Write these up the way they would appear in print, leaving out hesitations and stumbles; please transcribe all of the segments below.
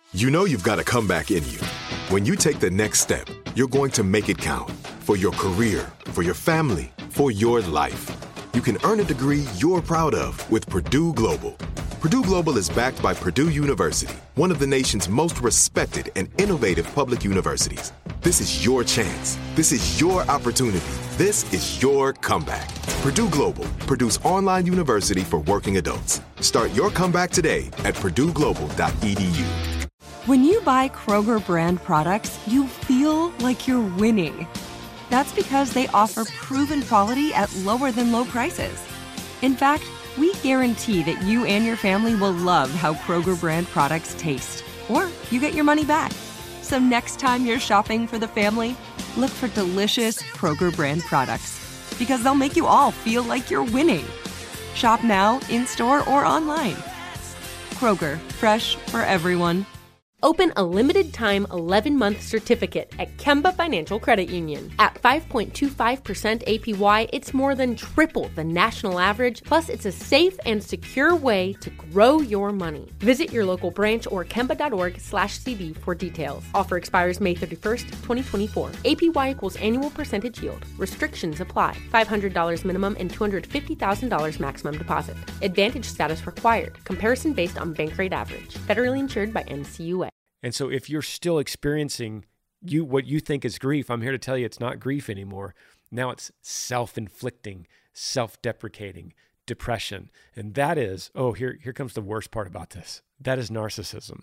You know you've got a comeback in you. When you take the next step, you're going to make it count for your career, for your family, for your life. You can earn a degree you're proud of with Purdue Global. Purdue Global is backed by Purdue University, one of the nation's most respected and innovative public universities. This is your chance. This is your opportunity. This is your comeback. Purdue Global, Purdue's online university for working adults. Start your comeback today at purdueglobal.edu. When you buy Kroger brand products, you feel like you're winning. That's because they offer proven quality at lower than low prices. In fact, we guarantee that you and your family will love how Kroger brand products taste, or you get your money back. So next time you're shopping for the family, look for delicious Kroger brand products, because they'll make you all feel like you're winning. Shop now, in-store, or online. Kroger, fresh for everyone. Open a limited-time 11-month certificate at Kemba Financial Credit Union. At 5.25% APY, it's more than triple the national average, plus it's a safe and secure way to grow your money. Visit your local branch or kemba.org/CD for details. Offer expires May 31st, 2024. APY equals annual percentage yield. Restrictions apply. $500 minimum and $250,000 maximum deposit. Advantage status required. Comparison based on bank rate average. Federally insured by NCUA. And so if you're still experiencing what you think is grief, I'm here to tell you it's not grief anymore. Now it's self-inflicting, self-deprecating, depression. And that is, here comes the worst part about this. That is narcissism.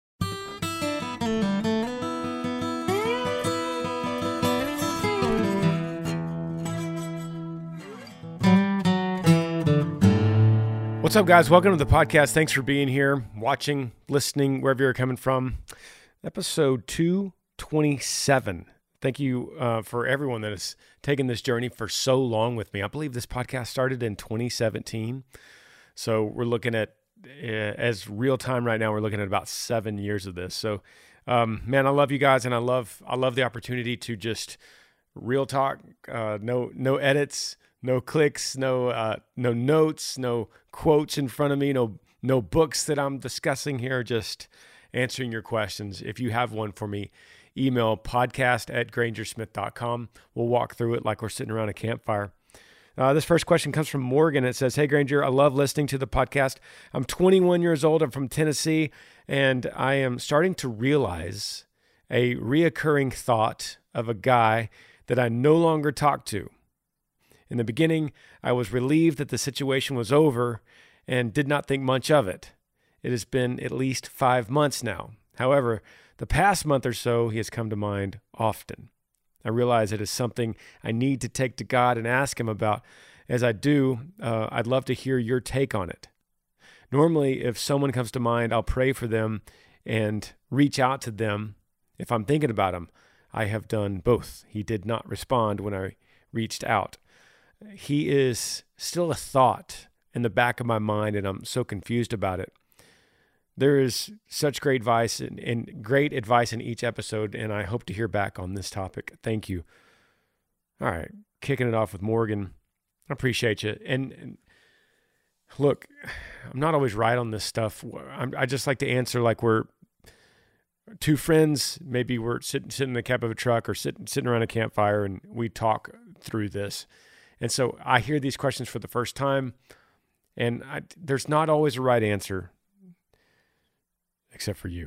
What's up, guys? Welcome to the podcast. Thanks for being here, watching, listening, wherever you're coming from. Episode 227. Thank you for everyone that has taken this journey for so long with me. I believe this podcast started in 2017. So we're looking at, as real time right now, we're looking at about 7 years of this. So, man, I love you guys, and I love the opportunity to just real talk, no edits, no clicks, no notes, no quotes in front of me, no books that I'm discussing here, just answering your questions. If you have one for me, email podcast@grangersmith.com. We'll walk through it like we're sitting around a campfire. This first question comes from Morgan. It says, "Hey, Granger, I love listening to the podcast. I'm 21 years old. I'm from Tennessee, and I am starting to realize a reoccurring thought of a guy that I no longer talk to. In the beginning, I was relieved that the situation was over and did not think much of it. It has been at least 5 months now. However, the past month or so, he has come to mind often. I realize it is something I need to take to God and ask him about. As I do, I'd love to hear your take on it. Normally, if someone comes to mind, I'll pray for them and reach out to them if I'm thinking about them. I have done both. He did not respond when I reached out. He is still a thought in the back of my mind, and I'm so confused about it. There is such great advice and great advice in each episode, and I hope to hear back on this topic. Thank you." All right, kicking it off with Morgan. I appreciate you. And look, I'm not always right on this stuff. I just like to answer like we're two friends. Maybe we're sitting in the cab of a truck or sitting around a campfire, and we talk through this. And so I hear these questions for the first time, and there's not always a right answer, except for you,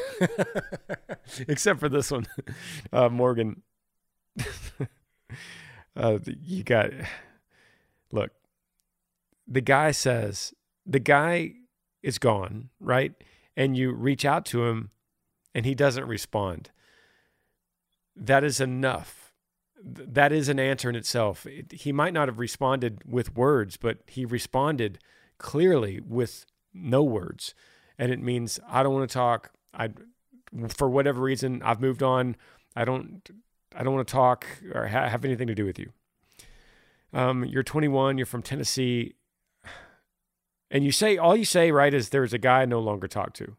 except for this one, Morgan. Look, the guy is gone, right? And you reach out to him, and he doesn't respond. That is enough. That is an answer in itself. He might not have responded with words, but he responded clearly with no words. And it means, I don't want to talk. For whatever reason, I've moved on. I don't want to talk or have anything to do with you. You're 21, you're from Tennessee. And all you say, right, is there's a guy I no longer talk to.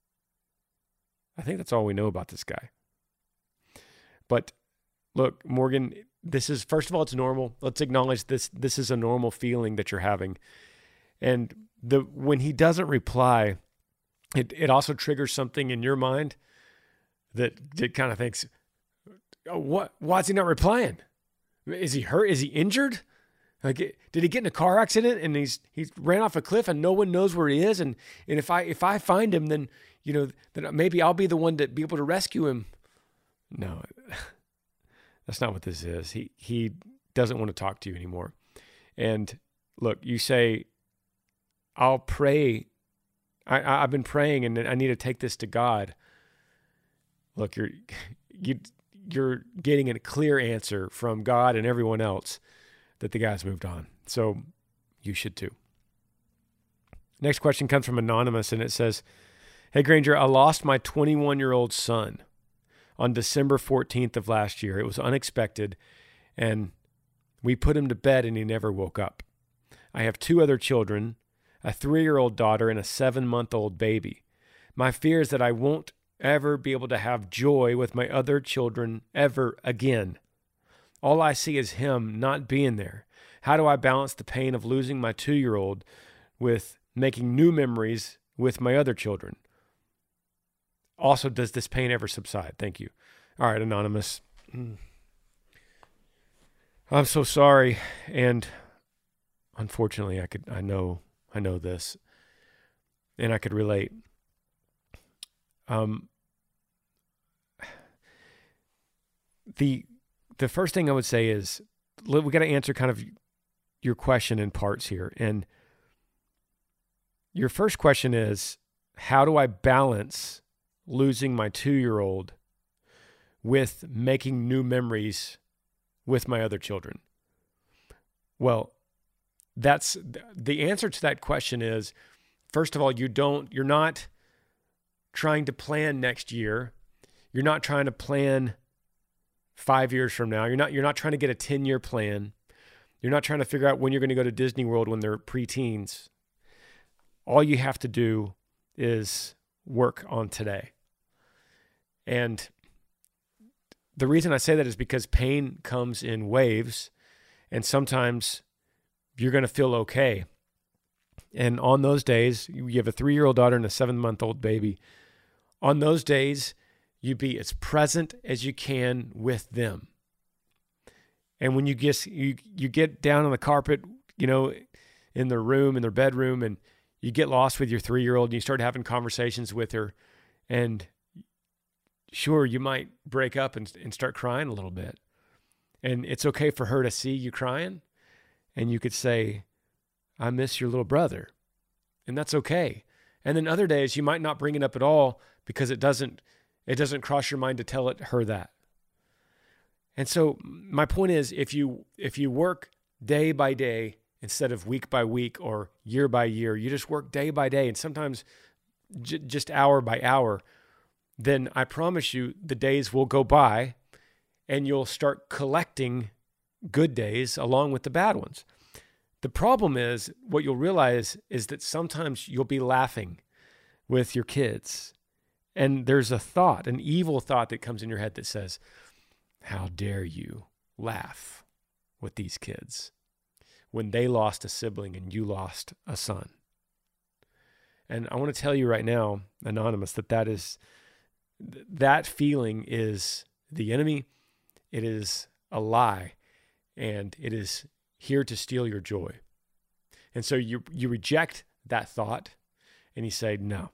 I think that's all we know about this guy. But look, Morgan, this is, first of all, it's normal. Let's acknowledge this. This is a normal feeling that you're having. And when he doesn't reply, it also triggers something in your mind that kind of thinks, oh, why is he not replying? Is he hurt? Is he injured? Like, did he get in a car accident and he ran off a cliff and no one knows where he is? And if I find him, then, then maybe I'll be the one to be able to rescue him. No, that's not what this is. He doesn't want to talk to you anymore. And look, you say, I'll pray. I've been praying and I need to take this to God. Look, you're getting a clear answer from God and everyone else that the guy's moved on. So you should too. Next question comes from Anonymous, and it says, "Hey Granger, I lost my 21-year-old son on December 14th of last year. It was unexpected, and we put him to bed and he never woke up. I have 2 other children, a 3-year-old daughter and a 7-month-old baby. My fear is that I won't ever be able to have joy with my other children ever again. All I see is him not being there. How do I balance the pain of losing my 2-year-old with making new memories with my other children? Also, does this pain ever subside? Thank you." All right, Anonymous. I'm so sorry. And unfortunately, I know this, and I could relate. The first thing I would say is we got to answer kind of your question in parts here. And your first question is, how do I balance losing my 2-year-old with making new memories with my other children? Well, that's the answer to that question is, first of all, you're not trying to plan next year. You're not trying to plan 5 years from now. You're not trying to get a 10-year plan. You're not trying to figure out when you're going to go to Disney World when they're preteens. All you have to do is work on today. And the reason I say that is because pain comes in waves, and sometimes you're going to feel okay. And on those days, you have a 3-year-old daughter and a 7-month-old baby. On those days, you be as present as you can with them. And when you get down on the carpet, in their room, in their bedroom, and you get lost with your 3-year-old and you start having conversations with her, and sure, you might break up and start crying a little bit. And it's okay for her to see you crying. And you could say, "I miss your little brother." And that's okay. And then other days you might not bring it up at all because it doesn't cross your mind to tell her that. And so my point is, if you work day by day instead of week by week or year by year, you just work day by day and sometimes just hour by hour, then I promise you the days will go by and you'll start collecting good days along with the bad ones. The problem is, what you'll realize is that sometimes you'll be laughing with your kids, and there's an evil thought that comes in your head that says, "How dare you laugh with these kids when they lost a sibling and you lost a son?" And I want to tell you right now, Anonymous, that feeling is the enemy. It is a lie, and it is here to steal your joy. And so you reject that thought, and you say, no,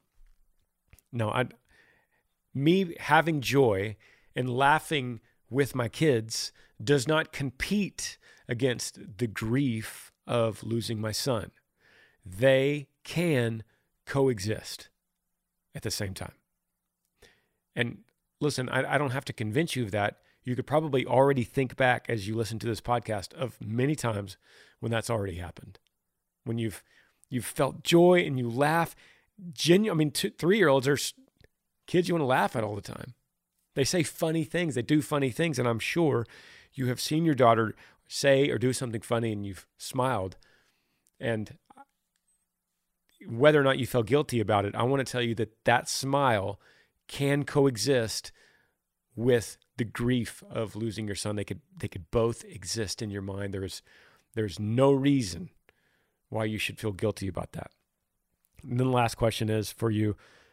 me having joy and laughing with my kids does not compete against the grief of losing my son. They can coexist at the same time. And listen, I don't have to convince you of that. You could probably already think back as you listen to this podcast of many times when that's already happened. When you've felt joy and you laugh. 3-year-olds are kids you want to laugh at all the time. They say funny things. They do funny things. And I'm sure you have seen your daughter say or do something funny and you've smiled. And whether or not you felt guilty about it, I want to tell you that smile can coexist with the grief of losing your son. They could both exist in your mind. There's no reason why you should feel guilty about that. And then the last question is for you,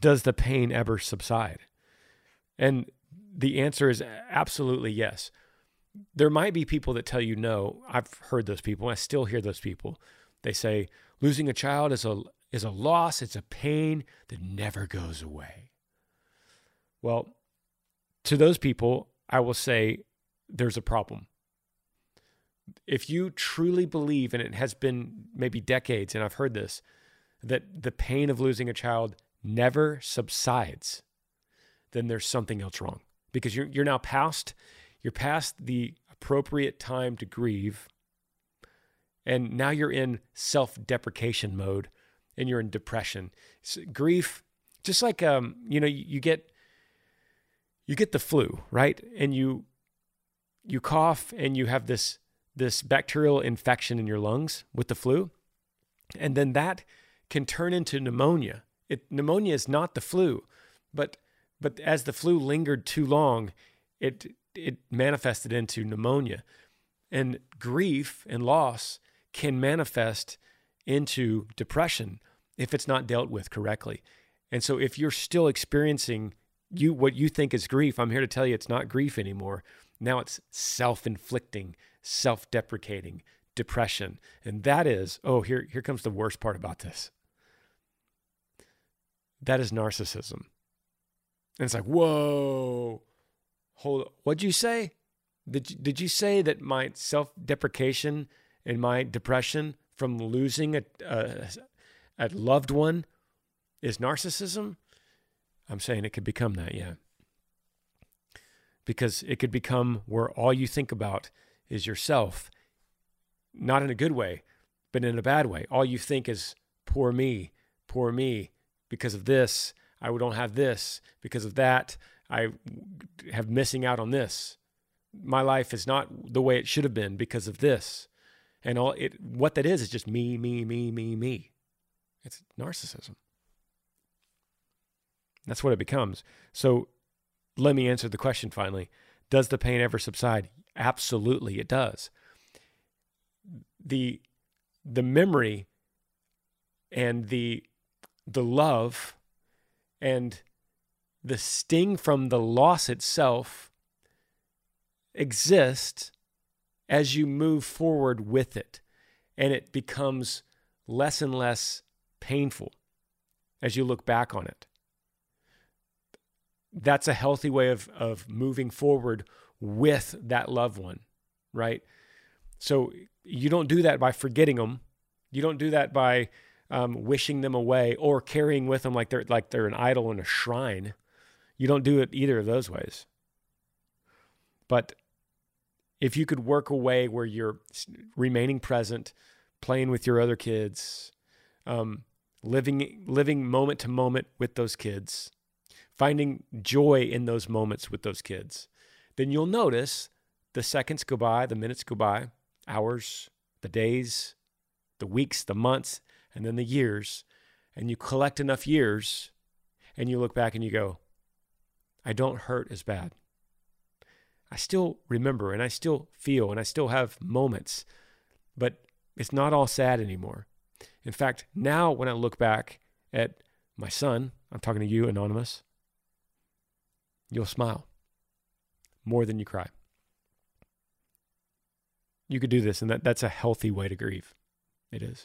does the pain ever subside? And the answer is absolutely yes. There might be people that tell you no. I've heard those people. I still hear those people. They say losing a child is a loss. It's a pain that never goes away. Well, to those people, I will say there's a problem. If you truly believe, and it has been maybe decades, and I've heard this, that the pain of losing a child never subsides, then there's something else wrong. Because you're now past the appropriate time to grieve, and now you're in self-deprecation mode, and you're in depression. Grief, just like you get the flu, right? And you cough, and you have this bacterial infection in your lungs with the flu, and then that can turn into pneumonia. Pneumonia is not the flu, but as the flu lingered too long, it manifested into pneumonia. And grief and loss can manifest into depression if it's not dealt with correctly. And so if you're still experiencing what you think is grief, I'm here to tell you it's not grief anymore. Now it's self-inflicting, self-deprecating depression. And that is, here comes the worst part about this. That is narcissism. And it's like, whoa, hold up. What'd you say? Did you say that my self-deprecation and my depression from losing a loved one is narcissism? I'm saying it could become that, yeah. Because it could become where all you think about is yourself, not in a good way, but in a bad way. All you think is, poor me, because of this, I don't have this. Because of that, I have missing out on this. My life is not the way it should have been because of this. And what that is just me. It's narcissism. That's what it becomes. So let me answer the question finally. Does the pain ever subside? Absolutely, it does. The memory and the love and the sting from the loss itself exist as you move forward with it. And it becomes less and less painful as you look back on it. That's a healthy way of moving forward with that loved one, right? So you don't do that by forgetting them. You don't do that by wishing them away or carrying with them like they're an idol in a shrine. You don't do it either of those ways. But if you could work a way where you're remaining present, playing with your other kids, living moment to moment with those kids, finding joy in those moments with those kids, then you'll notice the seconds go by, the minutes go by, hours, the days, the weeks, the months, and then the years, and you collect enough years, and you look back and you go, I don't hurt as bad. I still remember, and I still feel, and I still have moments, but it's not all sad anymore. In fact, now when I look back at my son, I'm talking to you, Anonymous, you'll smile more than you cry. You could do this, and that's a healthy way to grieve. It is.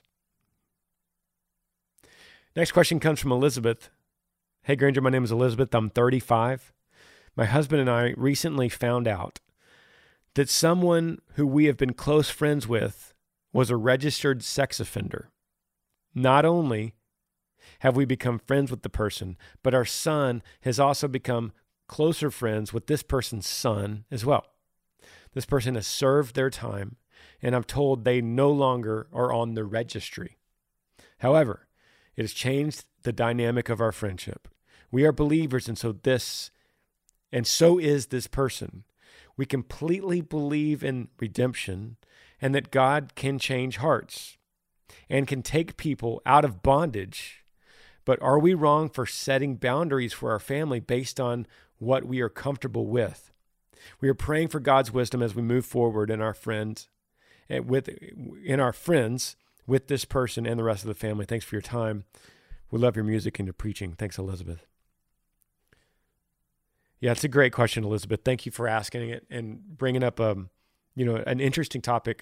Next question comes from Elizabeth. Hey, Granger, my name is Elizabeth. I'm 35. My husband and I recently found out that someone who we have been close friends with was a registered sex offender. Not only have we become friends with the person, but our son has also become closer friends with this person's son as well. This person has served their time, and I'm told they no longer are on the registry. However, it has changed the dynamic of our friendship. We are believers, and so is this person. We completely believe in redemption and that God can change hearts and can take people out of bondage. But are we wrong for setting boundaries for our family based on what we are comfortable with? We are praying for God's wisdom as we move forward in our friends with this person and the rest of the family. Thanks for your time. We love your music and your preaching. Thanks, Elizabeth. Yeah, it's a great question, Elizabeth. Thank you for asking it and bringing up an interesting topic.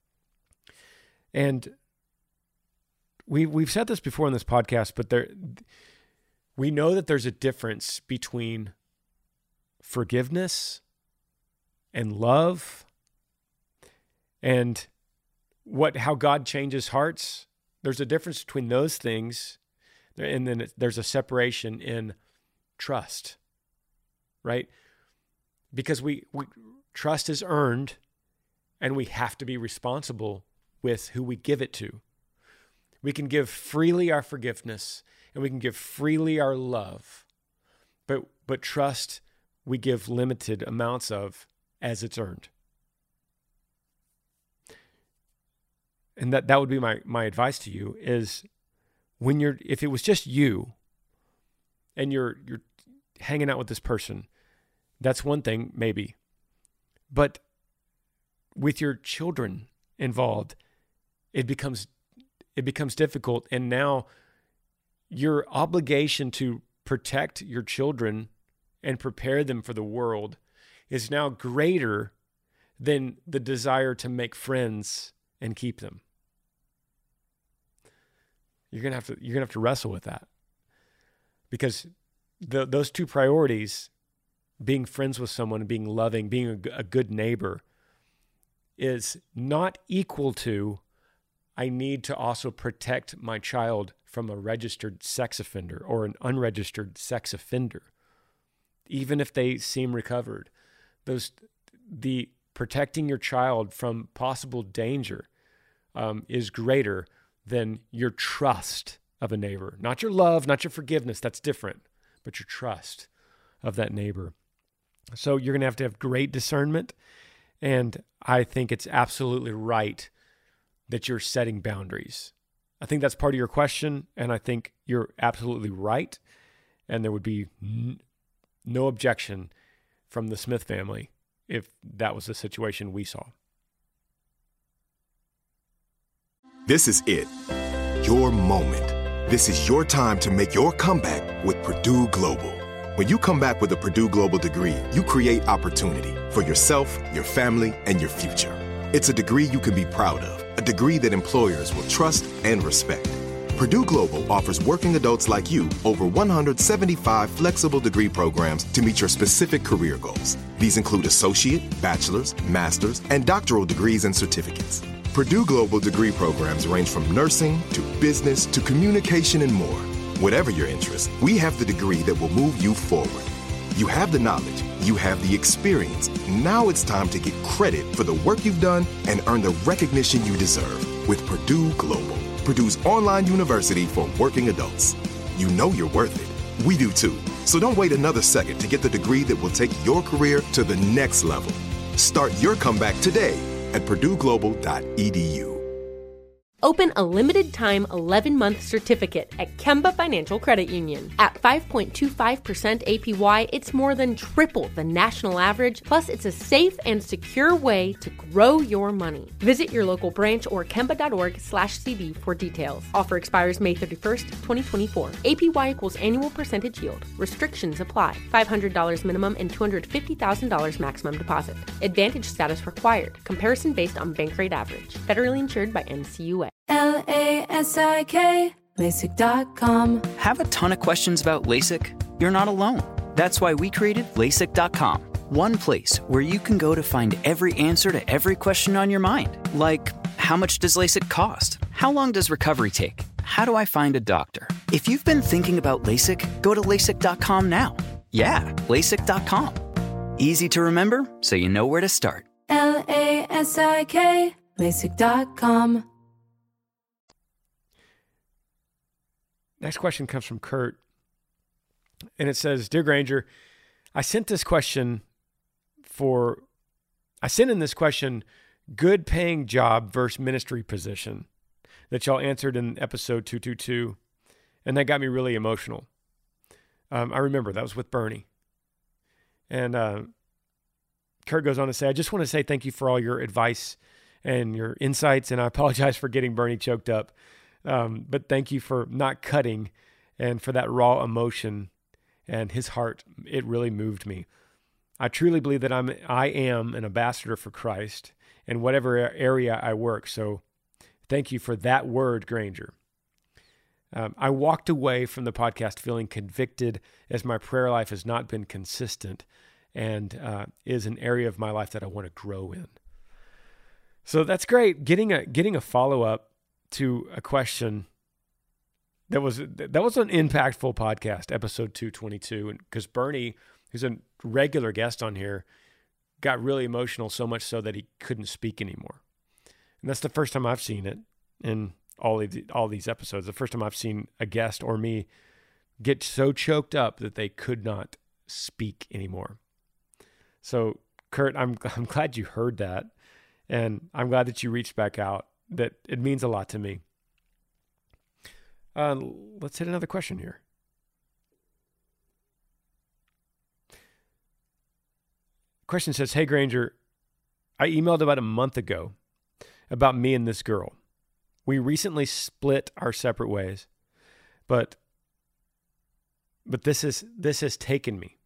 And we've said this before in this podcast, but we know that there's a difference between forgiveness and love and how God changes hearts. There's a difference between those things, and then there's a separation in trust, right? Because we trust is earned, and we have to be responsible with who we give it to. We can give freely our forgiveness, and we can give freely our love, but trust we give limited amounts of as it's earned. And that would be my advice to you is if it was just you and you're hanging out with this person, that's one thing maybe. But with your children involved, it becomes difficult. And now your obligation to protect your children and prepare them for the world is now greater than the desire to make friends and keep them. You're gonna have to wrestle with that, because those two priorities, being friends with someone and being loving, being a good neighbor, is not equal to I need to also protect my child from a registered sex offender or an unregistered sex offender, even if they seem recovered. The protecting your child from possible danger is greater than your trust of a neighbor. Not your love, not your forgiveness, that's different, but your trust of that neighbor. So you're going to have great discernment, and I think it's absolutely right that you're setting boundaries. I think that's part of your question, and I think you're absolutely right, and there would be no objection from the Smith family if that was the situation we saw. This is it. Your moment. This is your time to make your comeback with Purdue Global. When you come back with a Purdue Global degree, you create opportunity for yourself, your family, and your future. It's a degree you can be proud of, a degree that employers will trust and respect. Purdue Global offers working adults like you over 175 flexible degree programs to meet your specific career goals. These include associate, bachelor's, master's, and doctoral degrees and certificates. Purdue Global degree programs range from nursing to business to communication and more. Whatever your interest, we have the degree that will move you forward. You have the knowledge, you have the experience. Now it's time to get credit for the work you've done and earn the recognition you deserve with Purdue Global, Purdue's online university for working adults. You know you're worth it. We do too. So don't wait another second to get the degree that will take your career to the next level. Start your comeback today at purdueglobal.edu. Open a limited-time 11-month certificate at Kemba Financial Credit Union. At 5.25% APY, it's more than triple the national average, plus it's a safe and secure way to grow your money. Visit your local branch or kemba.org/cb for details. Offer expires May 31st, 2024. APY equals annual percentage yield. Restrictions apply. $500 minimum and $250,000 maximum deposit. Advantage status required. Comparison based on bank rate average. Federally insured by NCUA. LASIK, LASIK.com. Have a ton of questions about LASIK? You're not alone. That's why we created LASIK.com. One place where you can go to find every answer to every question on your mind. Like, how much does LASIK cost? How long does recovery take? How do I find a doctor? If you've been thinking about LASIK, go to LASIK.com now. Yeah, LASIK.com. Easy to remember, so you know where to start. LASIK, LASIK.com. Next question comes from Kurt, and it says, Dear Granger, I sent in this question, good paying job versus ministry position that y'all answered in episode 222, and that got me really emotional. I remember that was with Bernie. And Kurt goes on to say, I just want to say thank you for all your advice and your insights, and I apologize for getting Bernie choked up. But thank you for not cutting and for that raw emotion and his heart. It really moved me. I truly believe that I am an ambassador for Christ in whatever area I work. So thank you for that word, Granger. I walked away from the podcast feeling convicted as my prayer life has not been consistent and is an area of my life that I want to grow in. So that's great. Getting a follow-up to a question that was an impactful podcast, episode 222, and because Bernie, who's a regular guest on here, got really emotional, so much so that he couldn't speak anymore. And that's the first time I've seen it in all these episodes. The first time I've seen a guest or me get so choked up that they could not speak anymore. So, Kurt, I'm glad you heard that, and I'm glad that you reached back out. That it means a lot to me. Let's hit another question here. Question says, "Hey Granger, I emailed about a month ago about me and this girl. We recently split our separate ways, but this has taken me.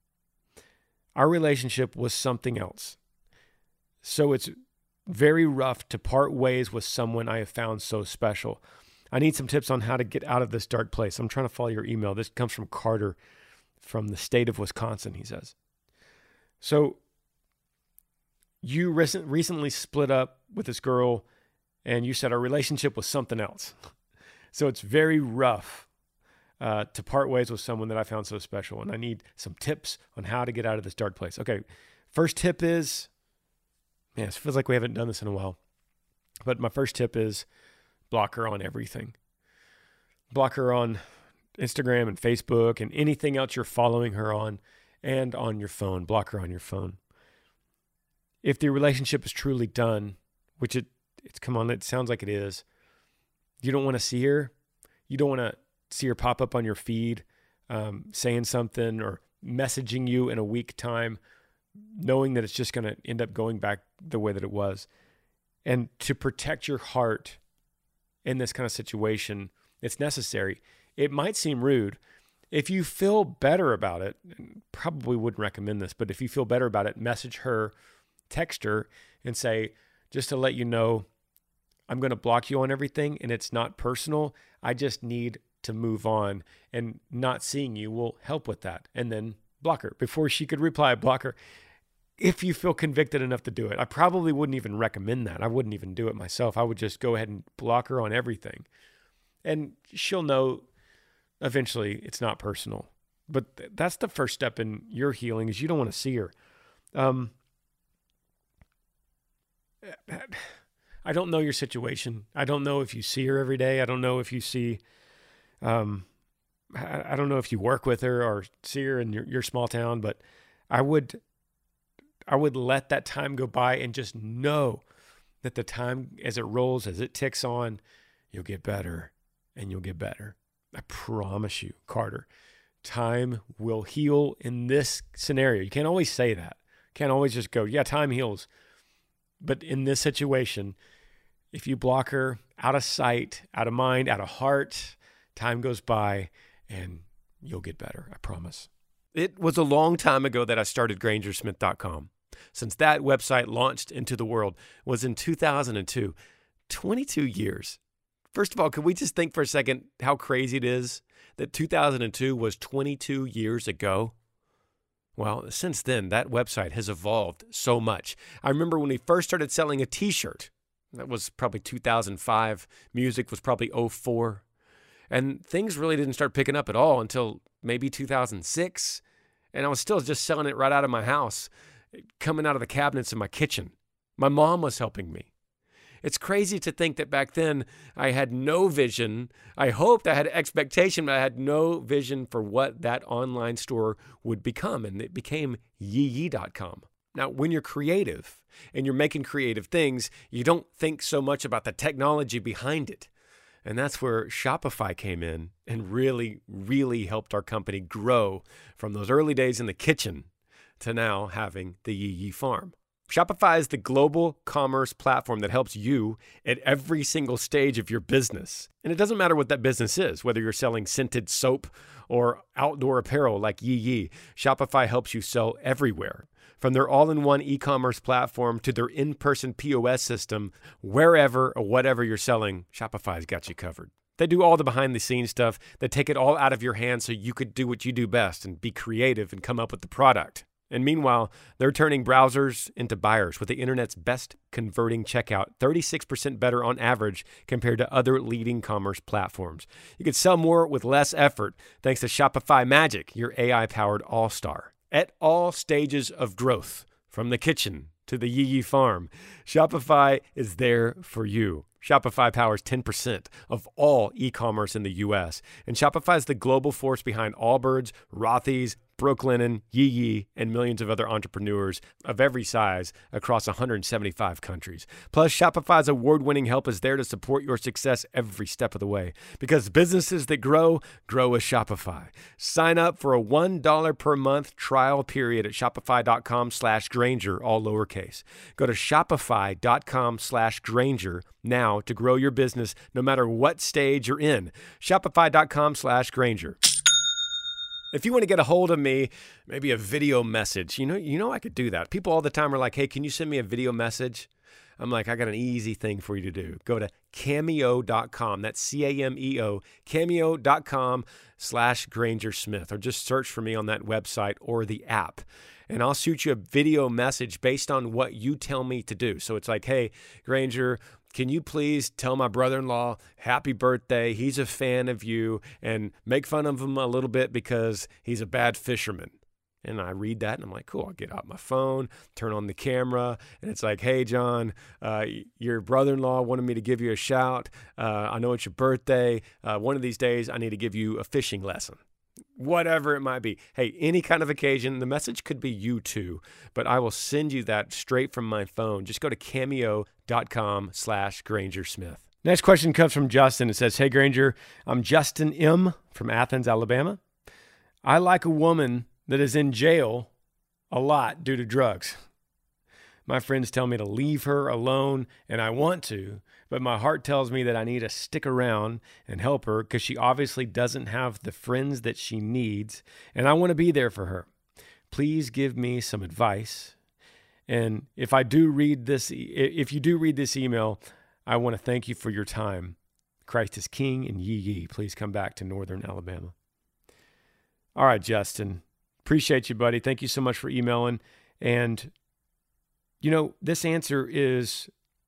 Our relationship was something else. So it's very rough to part ways with someone I have found so special. I need some tips on how to get out of this dark place." I'm trying to follow your email. This comes from Carter from the state of Wisconsin, he says. So you recently split up with this girl, and you said our relationship was something else. So it's very rough to part ways with someone that I found so special, and I need some tips on how to get out of this dark place. Okay, first tip is, man, it feels like we haven't done this in a while, but my first tip is block her on everything. Block her on Instagram and Facebook and anything else you're following her on, and on your phone. Block her on your phone. If the relationship is truly done, which it sounds like it is, you don't want to see her. You don't want to see her pop up on your feed saying something or messaging you in a week time, knowing that it's just going to end up going back the way that it was. And to protect your heart in this kind of situation, it's necessary. It might seem rude. If you feel better about it, and probably wouldn't recommend this, but if you feel better about it, message her, text her, and say, just to let you know, I'm going to block you on everything, and it's not personal. I just need to move on, and not seeing you will help with that. And then block her. Before she could reply, block her. If you feel convicted enough to do it. I probably wouldn't even recommend that. I wouldn't even do it myself. I would just go ahead and block her on everything. And she'll know eventually it's not personal. But that's the first step in your healing, is you don't want to see her. I don't know your situation. I don't know if you see her every day. I don't know if you see, I don't know if you work with her or see her in your small town, but I would let that time go by and just know that the time as it rolls, as it ticks on, you'll get better and you'll get better. I promise you, Carter, time will heal in this scenario. You can't always say that. Can't always just go, yeah, time heals. But in this situation, if you block her out of sight, out of mind, out of heart, time goes by and you'll get better. I promise. It was a long time ago that I started GrangerSmith.com. Since that website launched into the world was in 2002, 22 years. First of all, could we just think for a second how crazy it is that 2002 was 22 years ago? Well, since then, that website has evolved so much. I remember when we first started selling a t-shirt. That was probably 2005. Music was probably 2004. And things really didn't start picking up at all until maybe 2006. And I was still just selling it right out of my house, coming out of the cabinets in my kitchen. My mom was helping me. It's crazy to think that back then I had no vision. I hoped I had expectation, but I had no vision for what that online store would become. And it became YeYe.com. Now, when you're creative and you're making creative things, you don't think so much about the technology behind it. And that's where Shopify came in and really, really helped our company grow from those early days in the kitchen to now having the YeYe farm. Shopify is the global commerce platform that helps you at every single stage of your business. And it doesn't matter what that business is, whether you're selling scented soap or outdoor apparel like Yee Yee, Shopify helps you sell everywhere. From their all-in-one e-commerce platform to their in-person POS system, wherever or whatever you're selling, Shopify's got you covered. They do all the behind-the-scenes stuff. They take it all out of your hands so you could do what you do best and be creative and come up with the product. And meanwhile, they're turning browsers into buyers with the internet's best converting checkout, 36% better on average compared to other leading commerce platforms. You can sell more with less effort thanks to Shopify Magic, your AI-powered all-star. At all stages of growth, from the kitchen to the Yee Yee farm, Shopify is there for you. Shopify powers 10% of all e-commerce in the U.S., and Shopify is the global force behind Allbirds, Rothy's, Brooklinen, Yee Yee, and millions of other entrepreneurs of every size across 175 countries. Plus, Shopify's award-winning help is there to support your success every step of the way. Because businesses that grow, grow with Shopify. Sign up for a $1 per month trial period at shopify.com/Granger, all lowercase. Go to shopify.com/Granger now to grow your business no matter what stage you're in. Shopify.com/Granger. If you want to get a hold of me, maybe a video message, you know I could do that. People all the time are like, hey, can you send me a video message? I'm like, I got an easy thing for you to do. Go to cameo.com. That's C-A-M-E-O, cameo.com/Granger Smith, or just search for me on that website or the app. And I'll shoot you a video message based on what you tell me to do. So it's like, hey, Granger, can you please tell my brother-in-law happy birthday? He's a fan of you, and make fun of him a little bit because he's a bad fisherman. And I read that, and I'm like, cool. I'll get out my phone, turn on the camera, and it's like, hey, John, your brother-in-law wanted me to give you a shout. I know it's your birthday. One of these days, I need to give you a fishing lesson. Whatever it might be. Hey, any kind of occasion, the message could be you too, but I will send you that straight from my phone. Just go to cameo.com/Granger Smith. Next question comes from Justin. It says, hey, Granger, I'm Justin M. from Athens, Alabama. I like a woman that is in jail a lot due to drugs. My friends tell me to leave her alone, and I want to, but my heart tells me that I need to stick around and help her because she obviously doesn't have the friends that she needs, and I want to be there for her. Please give me some advice. And if you do read this email, I want to thank you for your time. Christ is King and Yee Yee. Please come back to Northern Alabama. All right, Justin. Appreciate you, buddy. Thank you so much for emailing. And this answer is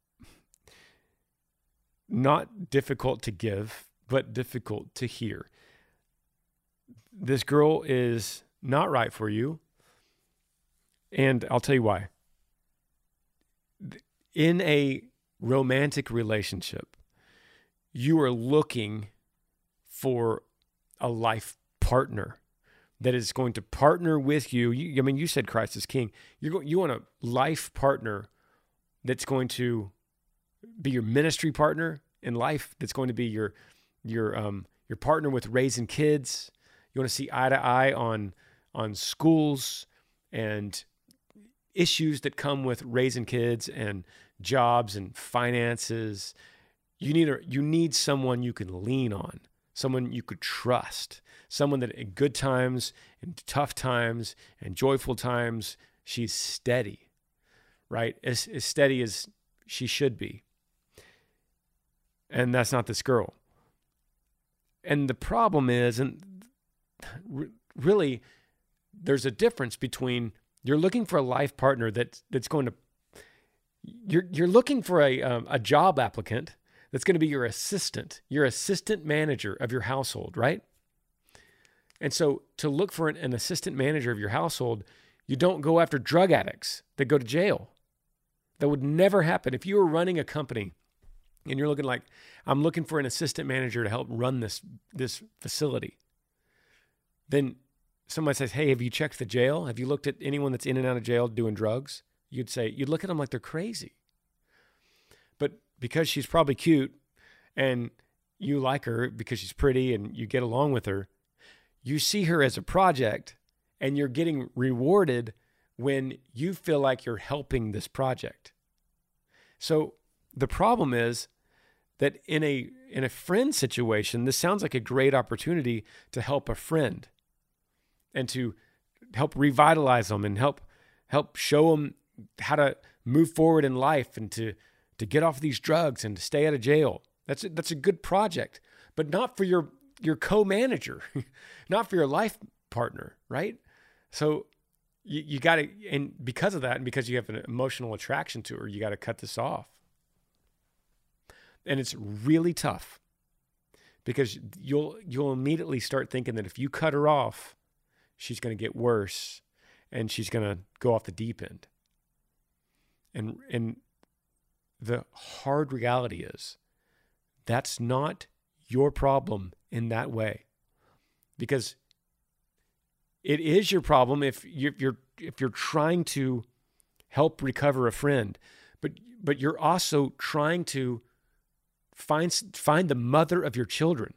not difficult to give, but difficult to hear. This girl is not right for you, and I'll tell you why. In a romantic relationship, you are looking for a life partner that is going to partner with you. You said Christ is King. You want a life partner that's going to be your ministry partner in life, that's going to be your partner with raising kids. You want to see eye to eye on schools and issues that come with raising kids and jobs and finances. You need someone you can lean on, someone you could trust. Someone that in good times, in tough times, and joyful times, she's steady, right? As steady as she should be. And that's not this girl. And the problem is, and really, there's a difference between you're looking for a life partner that's going to, you're looking for a job applicant that's going to be your assistant manager of your household, right? And so to look for an assistant manager of your household, you don't go after drug addicts that go to jail. That would never happen. If you were running a company and you're looking like, I'm looking for an assistant manager to help run this facility, then somebody says, hey, have you checked the jail? Have you looked at anyone that's in and out of jail doing drugs? You'd look at them like they're crazy. But because she's probably cute and you like her because she's pretty and you get along with her, you see her as a project and you're getting rewarded when you feel like you're helping this project. So the problem is that in a friend situation, this sounds like a great opportunity to help a friend and to help revitalize them and help show them how to move forward in life and to get off these drugs and to stay out of jail. That's a good project, but not for your co-manager, not for your life partner, right? So you got to, and because of that, and because you have an emotional attraction to her, you got to cut this off. And it's really tough because you'll immediately start thinking that if you cut her off, she's going to get worse and she's going to go off the deep end. And the hard reality is that's not your problem in that way, because it is your problem if you're trying to help recover a friend, but you're also trying to find the mother of your children.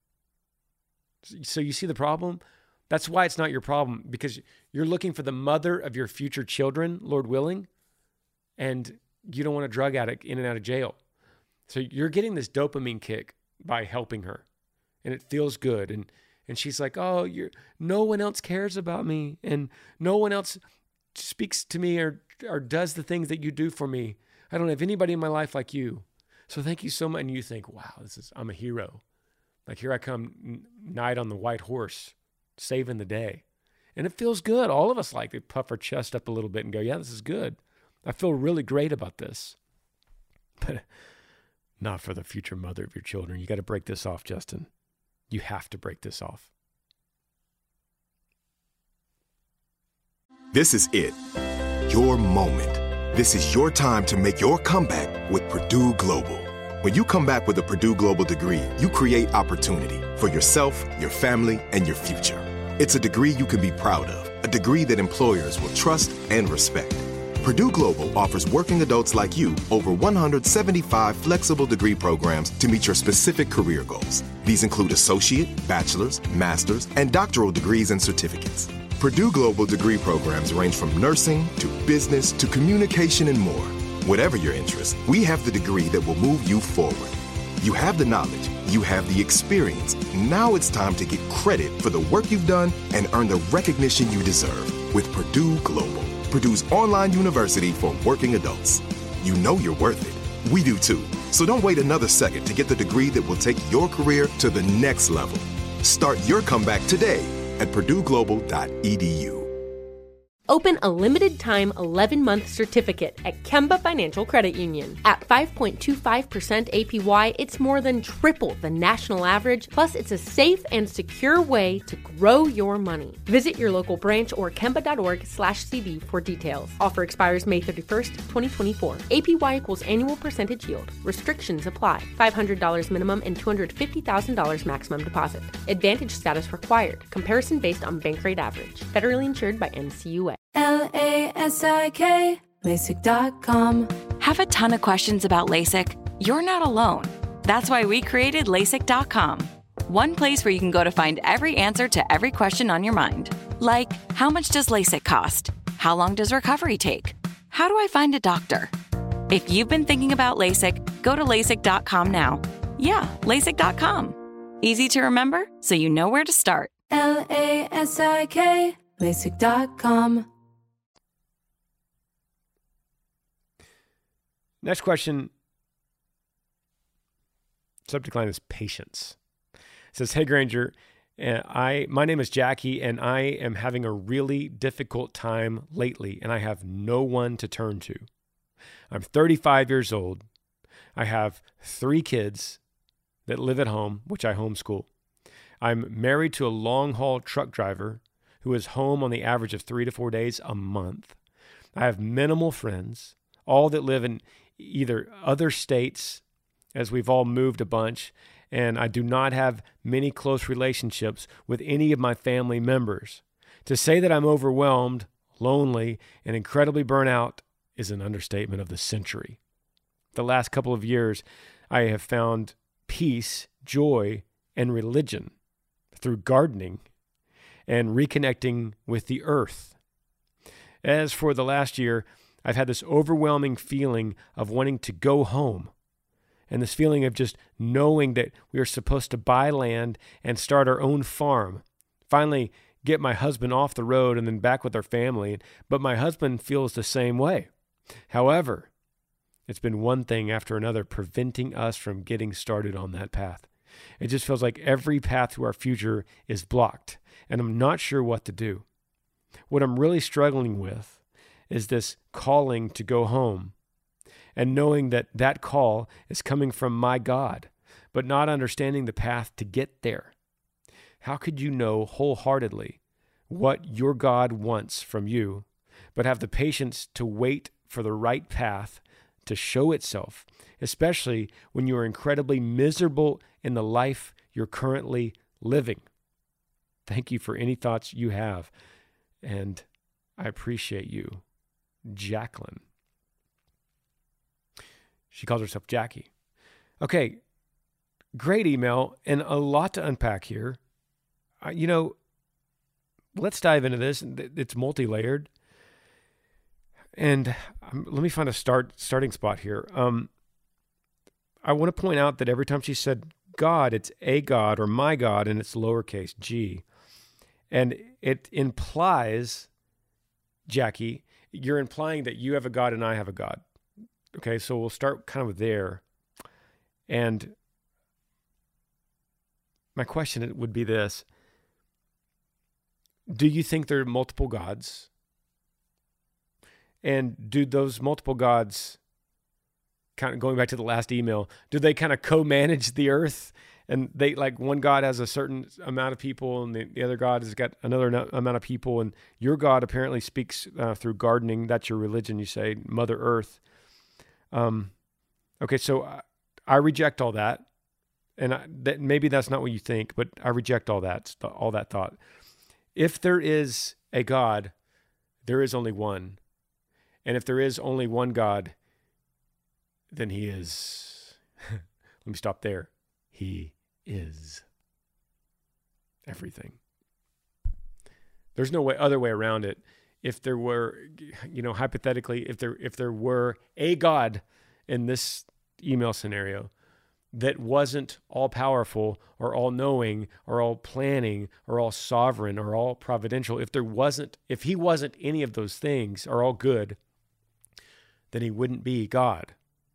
So you see the problem? That's why it's not your problem, because you're looking for the mother of your future children, Lord willing, and you don't want a drug addict in and out of jail. So you're getting this dopamine kick by helping her, and it feels good. And she's like, oh, no one else cares about me, and no one else speaks to me or does the things that you do for me. I don't have anybody in my life like you. So thank you so much. And you think, wow, I'm a hero. Like, here I come, knight on the white horse, saving the day. And it feels good. All of us like to puff our chest up a little bit and go, yeah, this is good. I feel really great about this. But not for the future mother of your children. You got to break this off, Justin. You have to break this off. This is it. Your moment. This is your time to make your comeback with Purdue Global. When you come back with a Purdue Global degree, you create opportunity for yourself, your family, and your future. It's a degree you can be proud of, a degree that employers will trust and respect. Purdue Global offers working adults like you over 175 flexible degree programs to meet your specific career goals. These include associate, bachelor's, master's, and doctoral degrees and certificates. Purdue Global degree programs range from nursing to business to communication and more. Whatever your interest, we have the degree that will move you forward. You have the knowledge, you have the experience. Now it's time to get credit for the work you've done and earn the recognition you deserve with Purdue Global, Purdue's online university for working adults. You know you're worth it. We do too. So don't wait another second to get the degree that will take your career to the next level. Start your comeback today at purdueglobal.edu. Open a limited-time 11-month certificate at Kemba Financial Credit Union. At 5.25% APY, it's more than triple the national average, plus it's a safe and secure way to grow your money. Visit your local branch or kemba.org/CD for details. Offer expires May 31st, 2024. APY equals annual percentage yield. Restrictions apply. $500 minimum and $250,000 maximum deposit. Advantage status required. Comparison based on bank rate average. Federally insured by NCUA. LASIK, LASIK.com. Have a ton of questions about LASIK? You're not alone. That's why we created LASIK.com. One place where you can go to find every answer to every question on your mind. Like, how much does LASIK cost? How long does recovery take? How do I find a doctor? If you've been thinking about LASIK, go to LASIK.com now. Yeah, LASIK.com. Easy to remember, so you know where to start. LASIK, LASIK.com. Next question. Subject line is patience. It says, hey Granger, my name is Jackie and I am having a really difficult time lately and I have no one to turn to. I'm 35 years old. I have 3 kids that live at home, which I homeschool. I'm married to a long-haul truck driver who is home on the average of 3 to 4 days a month. I have minimal friends, all that live in either other states, as we've all moved a bunch, and I do not have many close relationships with any of my family members. To say that I'm overwhelmed, lonely, and incredibly burnt out is an understatement of the century. The last couple of years, I have found peace, joy, and religion through gardening and reconnecting with the earth. As for the last year, I've had this overwhelming feeling of wanting to go home. And this feeling of just knowing that we are supposed to buy land and start our own farm. Finally, get my husband off the road and then back with our family. But my husband feels the same way. However, it's been one thing after another preventing us from getting started on that path. It just feels like every path to our future is blocked, and I'm not sure what to do. What I'm really struggling with is this calling to go home, and knowing that that call is coming from my God, but not understanding the path to get there. How could you know wholeheartedly what your God wants from you, but have the patience to wait for the right path to show itself, especially when you are incredibly miserable in the life you're currently living? Thank you for any thoughts you have, and I appreciate you, Jacqueline. She calls herself Jackie. Okay, great email and a lot to unpack here. Let's dive into this. It's multi-layered. And let me find a starting spot here. I want to point out that every time she said God, it's a God or my God, and it's lowercase g. And it implies, Jackie, you're implying that you have a God and I have a God. Okay, so we'll start kind of there. And my question would be this. Do you think there are multiple gods? And do those multiple gods, kind of going back to the last email, do they kind of co-manage the earth? And they, like, one God has a certain amount of people and the other God has got another amount of people. And your God apparently speaks through gardening. That's your religion, you say, Mother Earth. Okay, so I reject all that. And maybe that's not what you think, but I reject all that thought. If there is a God, there is only one. And if there is only one God, then he is, let me stop there. He is everything. There's no other way around it. If there were, hypothetically, if there were a God in this email scenario that wasn't all powerful or all knowing or all planning or all sovereign or all providential, if he wasn't any of those things or all good, then he wouldn't be God.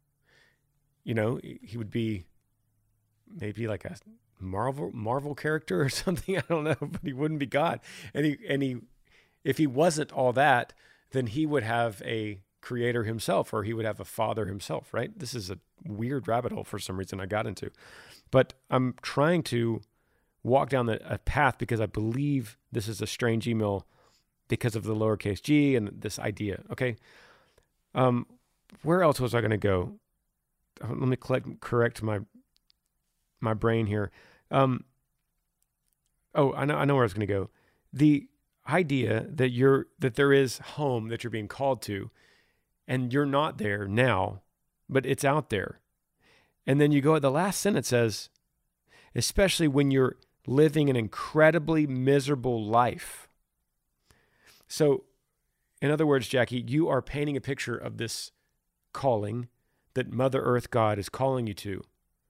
He would be maybe like a Marvel character or something. I don't know, but he wouldn't be God. And if he wasn't all that, then he would have a creator himself, or he would have a father himself, right? This is a weird rabbit hole for some reason I got into. But I'm trying to walk down a path because I believe this is a strange email because of the lowercase g and this idea, okay? Where else was I going to go? Let me correct my brain here. I know where I was going to go. The idea that there is home that you're being called to, and you're not there now, but it's out there. And then you go, the last sentence says, especially when you're living an incredibly miserable life. So, in other words, Jackie, you are painting a picture of this calling that Mother Earth God is calling you to.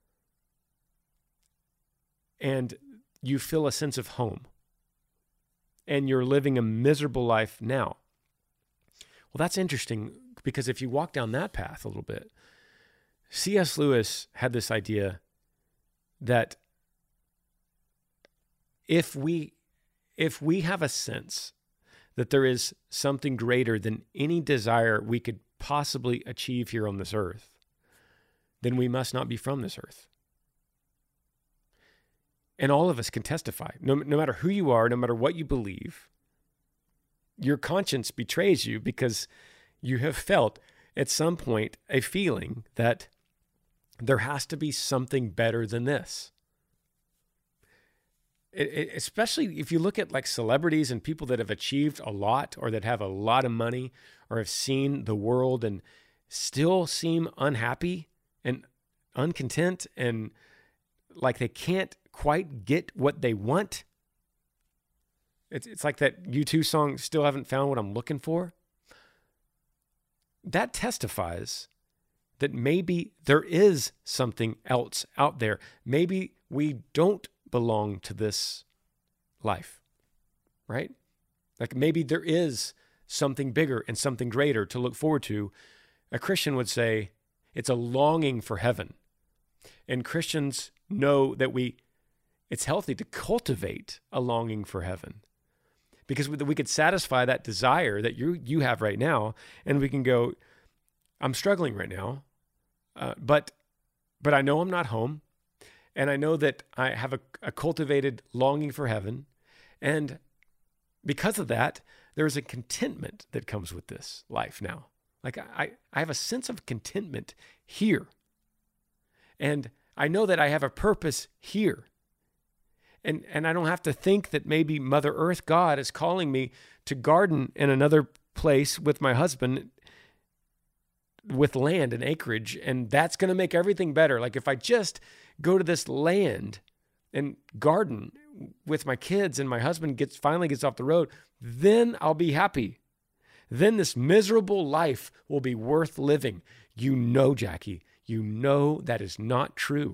And you feel a sense of home. And you're living a miserable life now. Well, that's interesting, because if you walk down that path a little bit, C.S. Lewis had this idea that if we have a sense that there is something greater than any desire we could possibly achieve here on this earth, then we must not be from this earth. And all of us can testify, no matter who you are, no matter what you believe, your conscience betrays you because you have felt at some point a feeling that there has to be something better than this. Especially if you look at like celebrities and people that have achieved a lot or that have a lot of money or have seen the world and still seem unhappy and uncontent and like they can't quite get what they want. It's like that U2 song, Still Haven't Found What I'm Looking For. that testifies that maybe there is something else out there. Maybe we don't belong to this life, right? Like maybe there is something bigger and something greater to look forward to. A Christian would say it's a longing for heaven. And Christians know that it's healthy to cultivate a longing for heaven, because we could satisfy that desire that you have right now, and we can go, I'm struggling right now, but I know I'm not home, and I know that I have a cultivated longing for heaven, and because of that, there is a contentment that comes with this life now. Like I have a sense of contentment here, and I know that I have a purpose here. And I don't have to think that maybe Mother Earth, God, is calling me to garden in another place with my husband with land and acreage, and that's going to make everything better. Like if I just go to this land and garden with my kids and my husband finally gets off the road, then I'll be happy. Then this miserable life will be worth living. You know, Jackie, you know that is not true.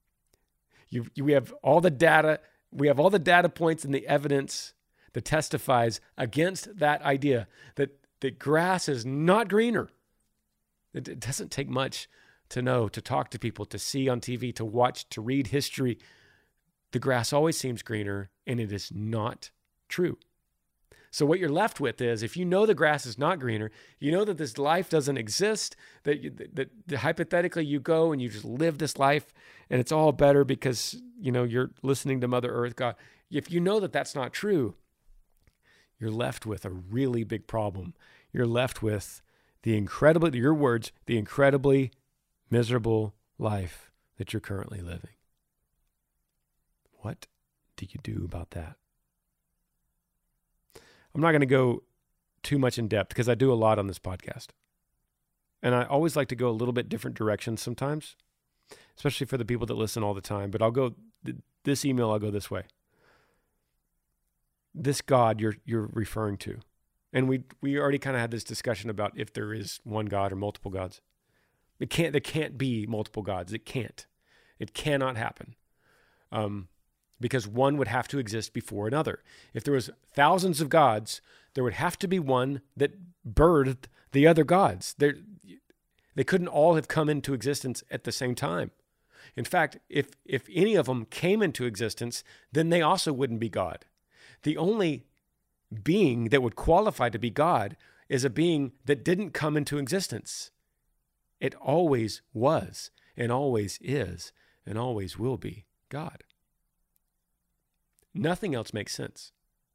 We have all the data. We have all the data points and the evidence that testifies against that idea that the grass is not greener. It doesn't take much to know, to talk to people, to see on TV, to watch, to read history. The grass always seems greener, and it is not true. So what you're left with is, if you know the grass is not greener, you know that this life doesn't exist, that hypothetically you go and you just live this life and it's all better because, you're listening to Mother Earth, God. If you know that that's not true, you're left with a really big problem. You're left with the incredibly miserable life that you're currently living. What do you do about that? I'm not going to go too much in depth because I do a lot on this podcast. And I always like to go a little bit different directions sometimes, especially for the people that listen all the time. But I'll go this way. This God you're referring to. And we already kind of had this discussion about if there is one God or multiple gods. There can't be multiple gods. It can't. It cannot happen. Because one would have to exist before another. If there was thousands of gods, there would have to be one that birthed the other gods. They couldn't all have come into existence at the same time. In fact, if any of them came into existence, then they also wouldn't be God. The only being that would qualify to be God is a being that didn't come into existence. It always was, and always is, and always will be God. Nothing else makes sense.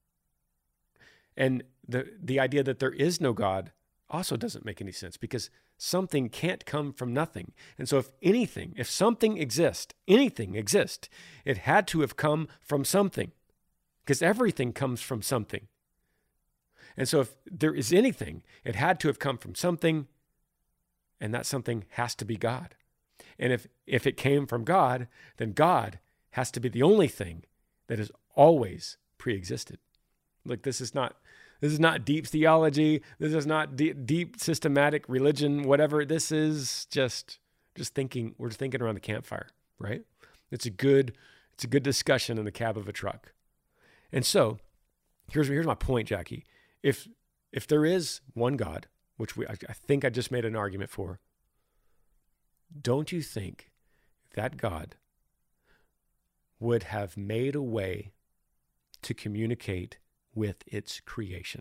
And the idea that there is no God also doesn't make any sense, because something can't come from nothing. And so if something exists, anything exists, it had to have come from something, because everything comes from something. And so if there is anything, it had to have come from something, and that something has to be God. And if it came from God, then God has to be the only thing that has always pre-existed. Like this is not deep theology. This is not deep systematic religion, whatever. This is just thinking. We're just thinking around the campfire, right? It's a good discussion in the cab of a truck. And so here's my point, Jackie. If there is one God, which I think I just made an argument for, don't you think that God would have made a way to communicate with its creation?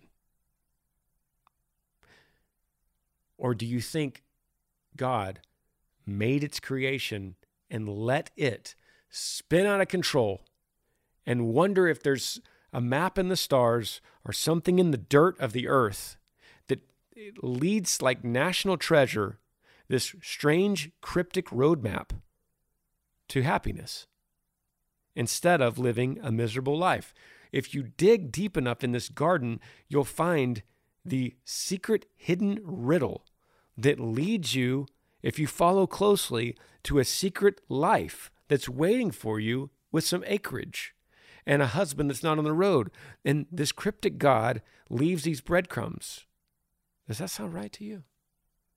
Or do you think God made its creation and let it spin out of control and wonder if there's a map in the stars or something in the dirt of the earth that leads like national treasure, this strange cryptic roadmap to happiness, instead of living a miserable life? If you dig deep enough in this garden, you'll find the secret hidden riddle that leads you, if you follow closely, to a secret life that's waiting for you with some acreage and a husband that's not on the road. And this cryptic God leaves these breadcrumbs. Does that sound right to you?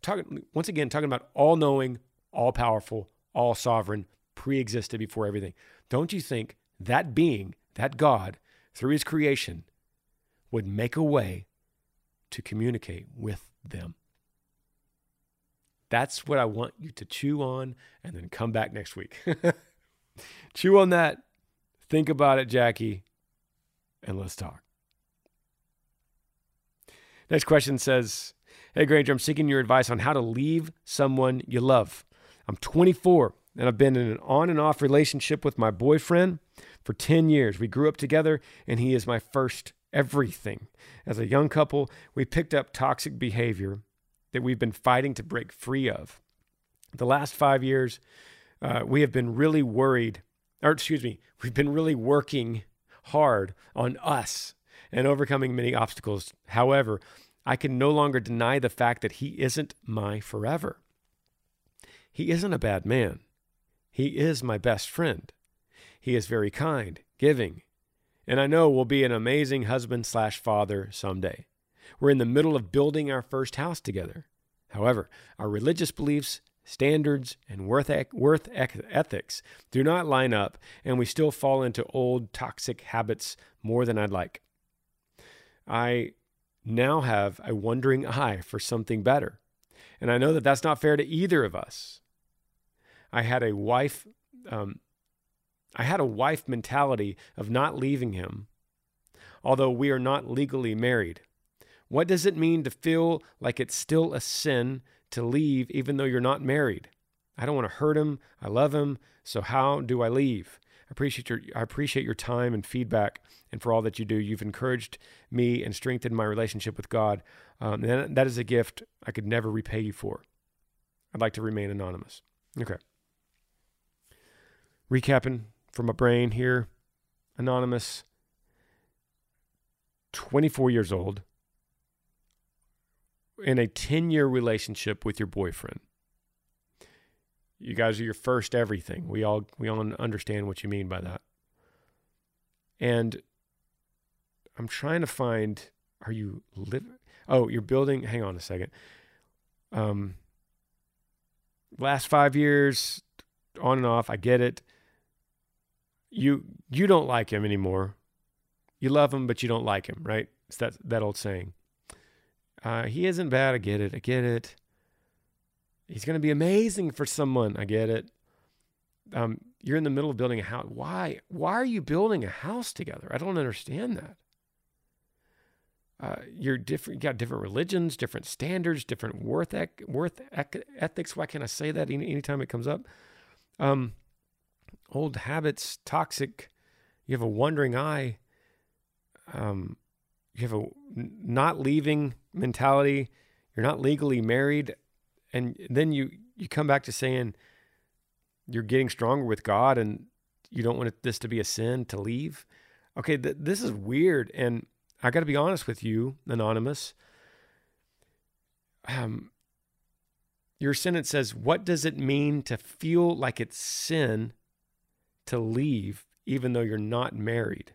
talking about all-knowing, all-powerful, all-sovereign, pre-existed before everything. Don't you think that being, that God, through his creation, would make a way to communicate with them? That's what I want you to chew on and then come back next week. Chew on that. Think about it, Jackie, and let's talk. Next question says, hey, Granger, I'm seeking your advice on how to leave someone you love. I'm 24, and I've been in an on and off relationship with my boyfriend for 10 years. We grew up together, and he is my first everything. As a young couple, we picked up toxic behavior that we've been fighting to break free of. The last 5 years, we've been really working hard on us and overcoming many obstacles. However, I can no longer deny the fact that he isn't my forever. He isn't a bad man. He is my best friend. He is very kind, giving, and I know will be an amazing husband/father someday. We're in the middle of building our first house together. However, our religious beliefs, standards, and worth ethics do not line up, and we still fall into old toxic habits more than I'd like. I now have a wondering eye for something better, and I know that that's not fair to either of us. I had a wife mentality of not leaving him, although we are not legally married. What does it mean to feel like it's still a sin to leave even though you're not married? I don't want to hurt him. I love him. So how do I leave? I appreciate your time and feedback and for all that you do. You've encouraged me and strengthened my relationship with God. And that is a gift I could never repay you for. I'd like to remain anonymous. Okay. Recapping from my brain here. Anonymous, 24 years old, in a 10-year relationship with your boyfriend. You guys are your first everything. We all understand what you mean by that. And I'm trying to find, are you living? Oh, you're building, hang on a second. Last 5 years, on and off, I get it. You don't like him anymore. You love him, but you don't like him, right? It's that old saying. He isn't bad. I get it. He's going to be amazing for someone. I get it. You're in the middle of building a house. Why are you building a house together? I don't understand that. You're different. You got different religions, different standards, different worth ethics. Why can't I say that anytime it comes up? Old habits, toxic. You have a wandering eye. You have a not leaving mentality. You're not legally married. And then you come back to saying you're getting stronger with God and you don't want this to be a sin to leave. Okay, this is weird. And I got to be honest with you, Anonymous. Your sentence says, what does it mean to feel like it's sin to leave even though you're not married?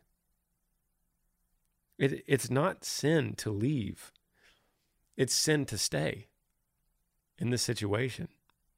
It's not sin to leave. It's sin to stay in this situation.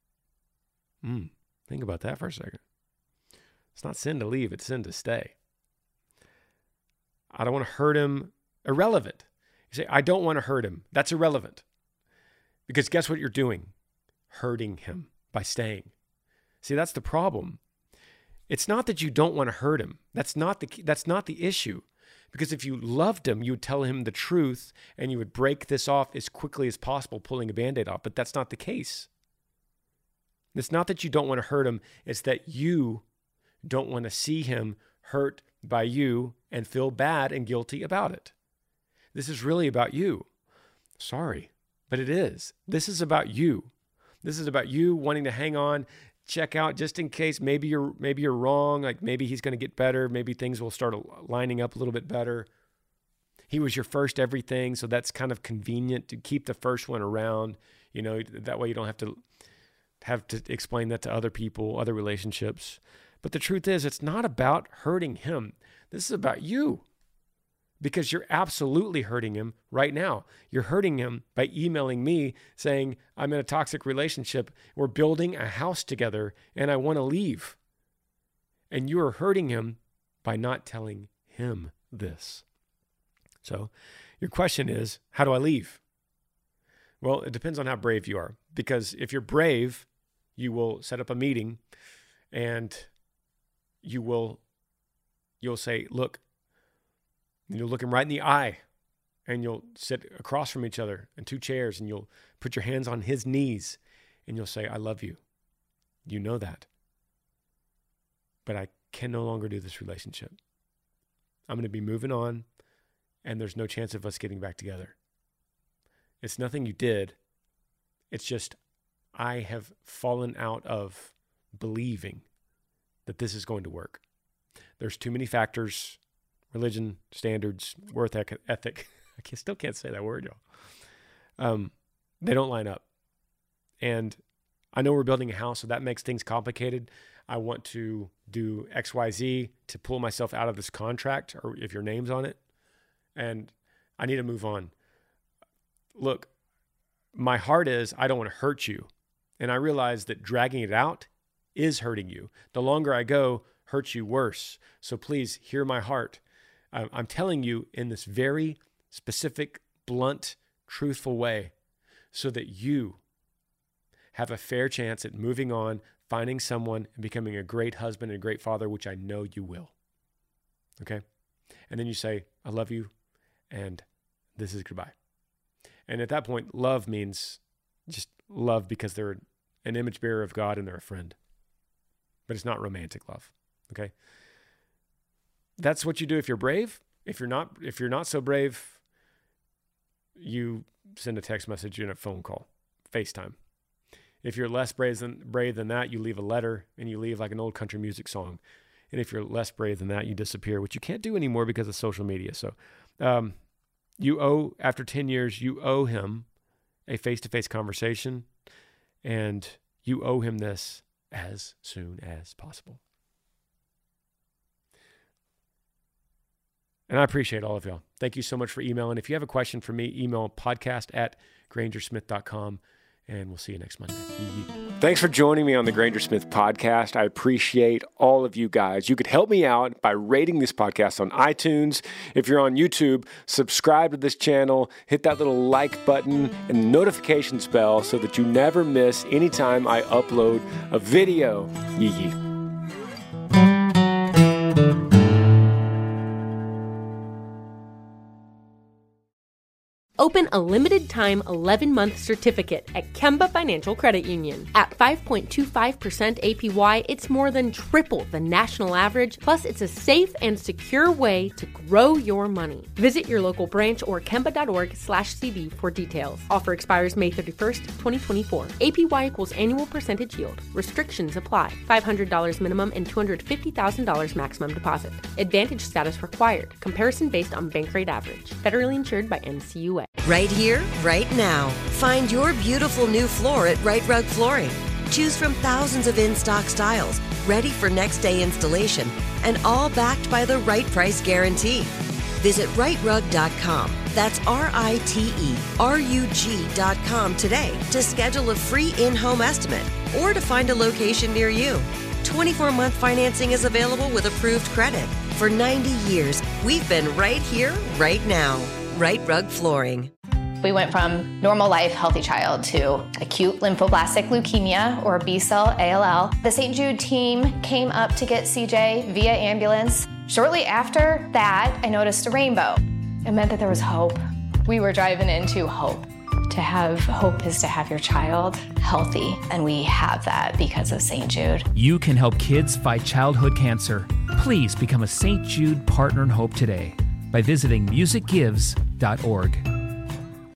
Think about that for a second. It's not sin to leave. It's sin to stay. I don't want to hurt him. Irrelevant. You say, I don't want to hurt him. That's irrelevant. Because guess what you're doing? Hurting him by staying. See, that's the problem. It's not that you don't want to hurt him. That's not the issue. Because if you loved him, you would tell him the truth and you would break this off as quickly as possible, pulling a Band-Aid off. But that's not the case. It's not that you don't want to hurt him. It's that you don't want to see him hurt by you and feel bad and guilty about it. This is really about you. Sorry, but it is. This is about you. This is about you wanting to hang on, check out just in case maybe you're wrong, like maybe he's going to get better, maybe things will start lining up a little bit better. He was your first everything, so that's kind of convenient to keep the first one around, that way you don't have to explain that to other people, other relationships. But the truth is, it's not about hurting him. This is about you. because you're absolutely hurting him right now. You're hurting him by emailing me saying, I'm in a toxic relationship. We're building a house together and I want to leave. And you are hurting him by not telling him this. So your question is, how do I leave? Well, it depends on how brave you are, because if you're brave, you will set up a meeting and you'll say, look, you'll look him right in the eye and you'll sit across from each other in 2 chairs and you'll put your hands on his knees and you'll say, I love you. You know that. But I can no longer do this relationship. I'm going to be moving on and there's no chance of us getting back together. It's nothing you did. It's just I have fallen out of believing that this is going to work. There's too many factors, religion, standards, worth ethic. I still can't say that word, y'all. They don't line up. And I know we're building a house, so that makes things complicated. I want to do XYZ to pull myself out of this contract, or if your name's on it, and I need to move on. Look, my heart is I don't want to hurt you. And I realize that dragging it out is hurting you. The longer I go, hurts you worse. So please hear my heart. I'm telling you in this very specific, blunt, truthful way so that you have a fair chance at moving on, finding someone, and becoming a great husband and a great father, which I know you will. Okay? And then you say, I love you, and this is goodbye. And at that point, love means just love because they're an image bearer of God and they're a friend. But it's not romantic love. Okay? That's what you do if you're brave. If you're not so brave, you send a text message and a phone call, FaceTime. If you're less brave than that, you leave a letter and you leave like an old country music song. And if you're less brave than that, you disappear, which you can't do anymore because of social media. So after 10 years, you owe him a face-to-face conversation, and you owe him this as soon as possible. And I appreciate all of y'all. Thank you so much for emailing. If you have a question for me, email podcast@grangersmith.com, and we'll see you next Monday. Thanks for joining me on the Granger Smith podcast. I appreciate all of you guys. You could help me out by rating this podcast on iTunes. If you're on YouTube, subscribe to this channel, hit that little like button and notifications bell so that you never miss any time I upload a video. Yee. Open a limited-time 11-month certificate at Kemba Financial Credit Union. At 5.25% APY, it's more than triple the national average, plus it's a safe and secure way to grow your money. Visit your local branch or kemba.org/cb for details. Offer expires May 31st, 2024. APY equals annual percentage yield. Restrictions apply. $500 minimum and $250,000 maximum deposit. Advantage status required. Comparison based on bank rate average. Federally insured by NCUA. Right here, right now. Find your beautiful new floor at Right Rug Flooring. Choose from thousands of in-stock styles, ready for next day installation, and all backed by the right price guarantee. Visit rightrug.com. That's RITERUG.com today to schedule a free in-home estimate or to find a location near you. 24-month financing is available with approved credit. For 90 years, we've been right here, right now. Right Rug Flooring. We went from normal life, healthy child to acute lymphoblastic leukemia, or B-cell ALL. The St. Jude team came up to get CJ via ambulance. Shortly after that, I noticed a rainbow. It meant that there was hope. We were driving into hope. To have hope is to have your child healthy, and we have that because of St. Jude. You can help kids fight childhood cancer. Please become a St. Jude Partner in Hope today by visiting musicgives.org.